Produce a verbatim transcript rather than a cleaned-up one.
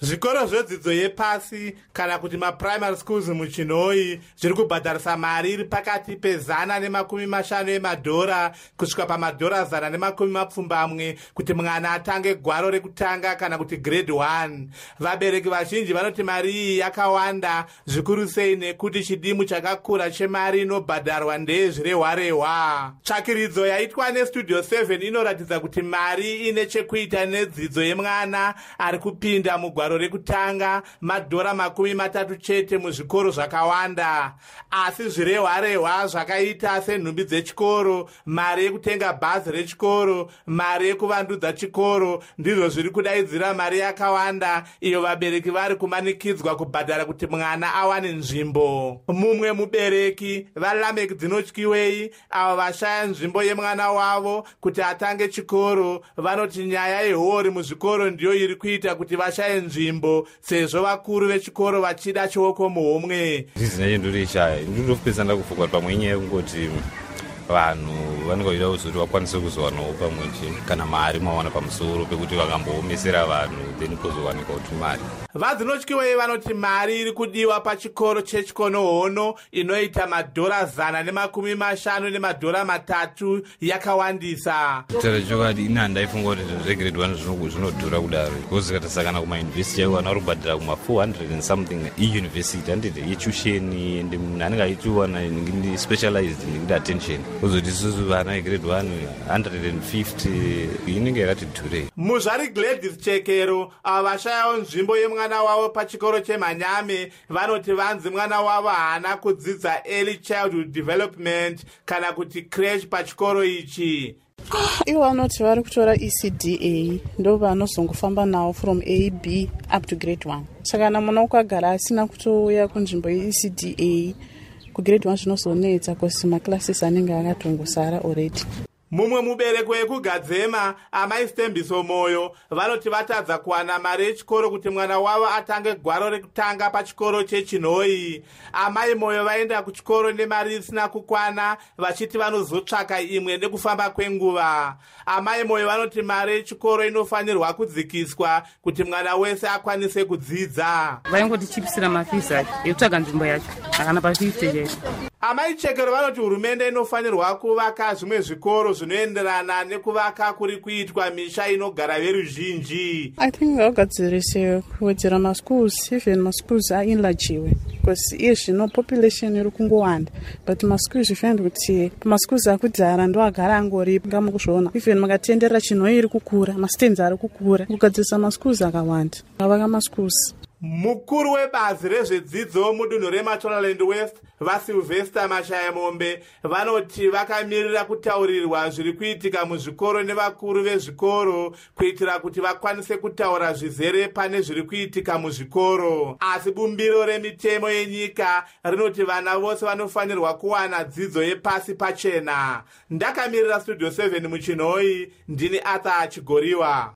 Zvikoro zvedzidzo yepasi kana kuti maprimary schools muchinoi zviri kubhadharisa mari iri pakati pezana nemakumi mashanu emadhora kusvika pamadhora zana nemakumi mapfumbamwe kuti mwana atange gwaro rekutanga kana kuti grade one. Vabereki vazhinji vanoti mari iyi yakawanda zvikuru sei nekuti chidimu chakakura chemari inobhadharwa ndezvirehwa-rehwa. Tsvakiridzo yaitwa nestudio seven inoratidza kuti mari ine chekuita nedzidzo yemwana ari kupinda mugwaro rekutanga madhora makumi matatu chete muzvikoro zvakawanda. Asi zvirehwa-rehwa zvakaita senhumbi dzechikoro, mari yekutenga bhazi rechikoro, mari yekuvandudza chikoro ndizvo zviri kudaidzira mari yakawanda iyo vabereki vari kumanikidzwa kubhadhara kuti mwana awane nzvimbo. Mumwe mubereki vaLamek Dzinotyiwei avo vashaya nzvimbo yemwana wavo kuti atange chikoro vanoti nyaya yehori muzvikoro ndiyo iri kuita kuti vashaye nzvimbo sezvo vakuru vechikoro vachida chioko muhomwe. Zvinenge ndorishaya ndinotopedzana kufuka pamwe nyaya yekungoti vanhu vanongoida kuti vakwanise kuzowanawo pamwe chete kana mari mawana pamusoro pekuti vakamboomesera vanhu then kuzowanika kuti mari. Vadzinotyiwei vanoti mari iri kudiwa pachikoro chechikonohono inoita madhora zana nemakumi mashanu nemadhora matatu yakawandisa. Kutaura chokwadi ina ndaifunga kuti zvegrade one zvinodhura kudaro because katasakana kumayunivhesiti yaiwana ari kubhadhira kuma four hundred and something iyunivhesiti handiti yetusheni ende munhu anenge achiwana specialized nekuda attention kuzoti isusu vana vegrade one one hundred and fifty inenge yakati dhurei. Muzvari Gladys Chekero ava vashayawo nzvimbo yemwana wavo pachikoro chemhanyame vanoti vanzi mwana wavo haana kudzidza early childhood development kana kuti crash pachikoro ichi. Ivo vanoti vari kutora E C D A ndo vanozongofamba nawo from A B up to grade one. Saka kana mwana ukagara asina kutouya kunzvimbo ye-E C D A kugrade one zvinozonetsa kosi maclasses anenge akatongosara already. Mumwe mubereki wekugadzema amai Stembiso Moyo vanoti vatadza kuwana mari yechikoro kuti mwana wavo atange gwaro rekutanga pachikoro chechinhoi. Amai Moyo vaenda kuchikoro nemari isina kukwana vachiti vanozotsvaka imwe nekufamba kwenguva. Amai Moyo vanoti mari yechikoro inofanirwa kudzikiswa kuti mwana wese akwanise kudzidza. Vaingoti chipisira mafisi acho ekutsvaga nzvimbo yacho akana pa fifty chete. Amai Chekero vanoti hurumende inofanirwa kuvaka zvimwe zvikoro zvinoenderana nekuvaka kuri kuitwa misha inogara veruzhinji. I think vagadzirise kuwedzera maschools, even maschools ainlajiwe because iye zvino population iri kungowanda but maschools zvifanira kuti maschools akudhara ndo agara angoripo ngamukuzviona even makatenderera chinhoi iri kukura masitenzi ari kukura kugadzirisa maschools akawanda vavaka maschools. Mukuru webazi rezvedzidzo mudunhu reMashonaland West vaSylvester Mashayamombe vanoti vakamirira kutaurirwa zviri kuitika muzvikoro nevakuru vezvikoro kuitira kuti vakwanise kutaura zvizere pane zviri kuitika muzvikoro. Asi bumbiro remitemo yenyika rinoti vana vose vanofanirwa kuwana dzidzo yepasi pachena. Ndakamirira studio seven muchinhoi ndini Arthur Chigoriwa.